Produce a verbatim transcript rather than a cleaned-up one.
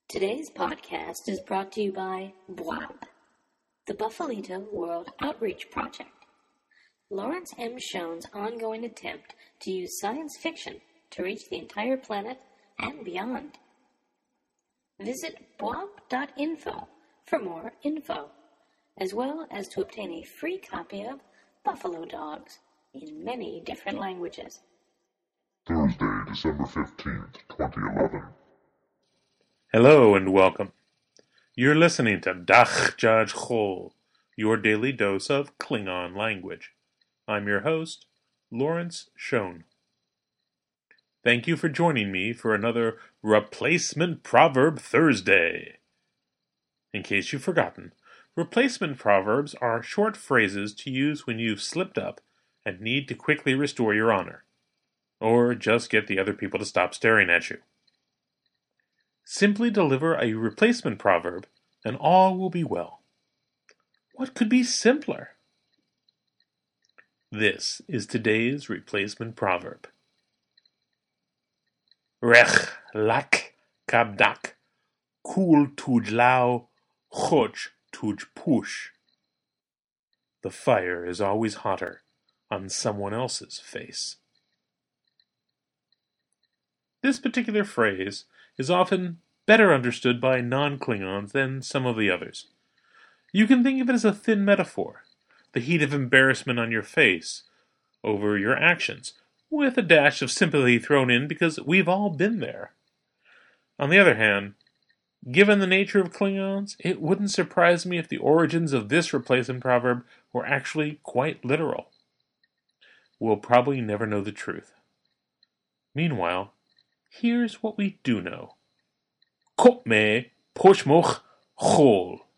Today's podcast is brought to you by B W A P, the Buffalito World Outreach Project, Lawrence M. Schoen's ongoing attempt to use science fiction to reach the entire planet and beyond. Visit B W A P dot info for more info, as well as to obtain a free copy of Buffalo Dogs in many different languages. Thursday, December fifteenth, twenty eleven. Hello and welcome. You're listening to Dach Jaj Chol, your daily dose of Klingon language. I'm your host, Lawrence Schoen. Thank you for joining me for another Replacement Proverb Thursday. In case you've forgotten, replacement proverbs are short phrases to use when you've slipped up and need to quickly restore your honor, or just get the other people to stop staring at you. Simply deliver a replacement proverb, and all will be well. What could be simpler? This is today's replacement proverb. Rech lak kabdak, kul tuj lao, choch tuj push. The fire is always hotter on someone else's face. This particular phrase is often better understood by non-Klingons than some of the others. You can think of it as a thin metaphor, the heat of embarrassment on your face over your actions, with a dash of sympathy thrown in because we've all been there. On the other hand, given the nature of Klingons, it wouldn't surprise me if the origins of this replacement proverb were actually quite literal. We'll probably never know the truth. Meanwhile, here's what we do know. Kop me, poshmoch, chol.